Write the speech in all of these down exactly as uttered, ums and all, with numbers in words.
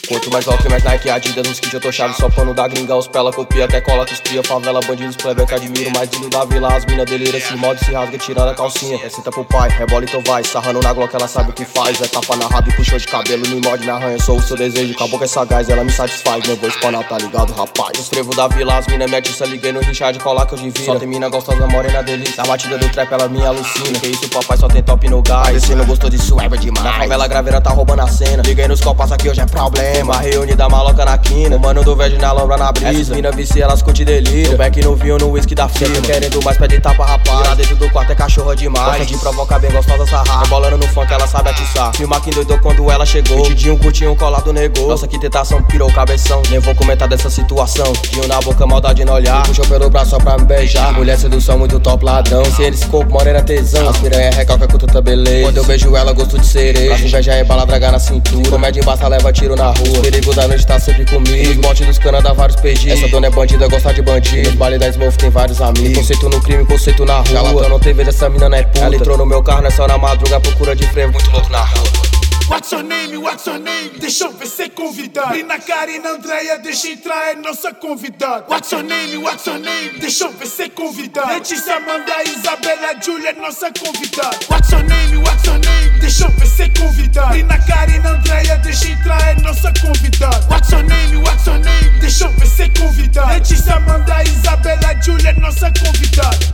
Quanto mais rock, mais Nike, Adidas, nos kits eu tô chave. Só pano da gringa, os pela copia, até cola com os cria. Favela, bandidos, plebe, que admiro. Mais dindo da vila, as mina delira. Se morde, se rasga, tirando a calcinha. É cinta pro pai, rebola então vai. Sarrando na glock, ela sabe o que faz. É tapa na raba e puxou de cabelo, me morde, me arranha. Sou o seu desejo, acabou com essa gás, ela me satisfaz. Meu vou espanar, tá ligado, rapaz? Os frevo da vila, as mina me atiça. Liguei no Richard, colar que eu devia. Só tem mina gostosa, morena delícia. Na batida do trap, ela me alucina. Que isso, papai, só tem top no gás. Você não gostou disso, é demais. Na favela, a graveira tá roubando a cena. Liguei nos copas, aqui hoje é problema. Reúne da maloca na quina. O mano do velho na lombra na brisa. Essas mina vicia, elas curte delírio. No back no vinho, no whisky da firma. Querendo mais, pede tapa, rapaz. Lá dentro do quarto é cachorra demais. Gosta de provocar bem gostosa, sarrar. Rebolando no funk, ela sabe atiçar. Filma que endoidou quando ela chegou. Tidinho, curtinho, colado, negou. Nossa, que tentação, pirou o cabeção. Nem vou comentar dessa situação. Dinho na boca, maldade no olhar. Puxou pelo braço só pra me beijar. Mulher sedução, muito top, ladrão. Se eles corpo, morena tesão. As piranha recalca com tanta beleza. Quando eu beijo ela, gosto de cereja. Pra inveja é bala, dragar na cintura. Comédia embaça, leva tiro na rua. Os perigo da noite tá sempre comigo. Os botes dos cana dá vários pedidos. Essa dona é bandida, gosta de bandido. Nos baile da Smurf tem vários amigos. Conceito no crime, conceito na rua. Galatão não tem vez, essa mina não é puta. Ela entrou no meu carro, não é só na madruga. Procura de frevo, muito louco na rua. What's your name, what's your name? Deixa eu ver ser convidado. Brina, Karina, Andréia, deixa entrar, é nossa convidada. What's your name, what's your name? Deixa eu ver ser convidado. Letícia, Amanda, Isabela, Júlia, é nossa convidada. What's your name, what's your name? Deixa eu ver ser convidado. Brina, Karina, Andréia, deixa entrar, é nossa convidada. What's your name, what's your name? Deixa eu ver ser convidado. Letícia, Amanda, Isabela, Júlia, é nossa convidada.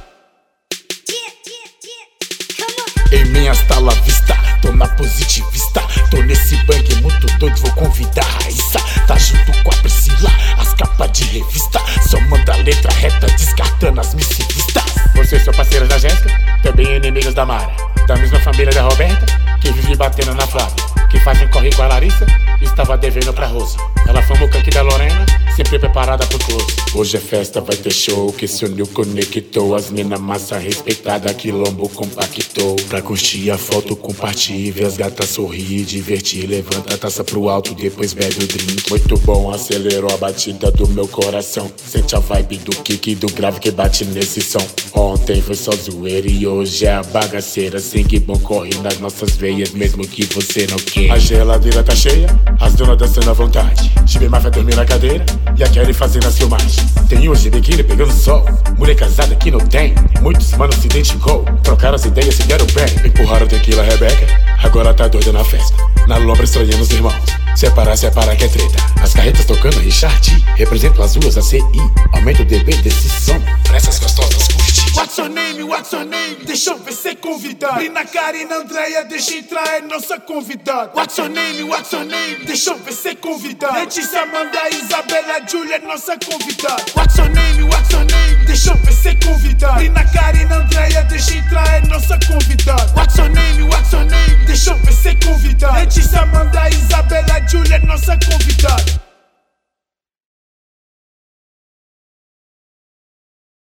Em minha stala vista, tô na positivista. Tô nesse bang muito doido, vou convidar a Raíssa. Tá junto com a Priscila, as capas de revista. Só manda letra reta, descartando as missivistas. Vocês são parceiras da Jéssica, também inimigas da Mara. Da mesma família da Roberta, que vive batendo na Flávia. Que fazem corre com a Larissa, estava devendo pra Rosa. Ela fama o canque da Lorena, sempre preparada pro close. Hoje é festa, vai ter show, que se uniu, conectou. As mina massa respeitada, quilombo compactou. Pra curtir a foto, compartilhe, ver as gatas sorrir, divertir. Levanta a taça pro alto, depois bebe o drink. Muito bom, acelerou a batida do meu coração. Sente a vibe do kick e do grave que bate nesse som. Ontem foi só zoeira e hoje é a bagaceira. Sangue bom corre nas nossas veias, mesmo que você não queira. A geladeira tá cheia, as donas dançando à vontade. Chibe Máfia dormir na cadeira e a Kelly fazendo as filmagens. Tem hoje biquíni pegando sol, mulher casada que não tem. Muitos manos se identificou, trocaram as ideias, se deram bem. Empurraram tequila Rebeca, agora tá doida na festa. Na lombra estranhando os irmãos, separa, separa que é treta. As carretas tocando Richard, represento as ruas, a C I. Aumenta o D B desse som, pra essas gostosas curtir. What's your name, what's your name? Deixa eu ver ser convidado. Brina, Karina, Andréia, deixa entrar, é nossa convidada. What's your name, what's your name? Deixa eu ver ser convidado. Letícia, Amanda, Isabela, Júlia, é nossa convidada. What's your name, what's your name? Deixa eu ver ser convidado. Brina, Karina, Andréia, deixa entrar, é nossa convidada. What's your name, what's your name? Deixa eu ver ser convidado. Letícia, Amanda, Isabela, Júlia, é nossa convidada.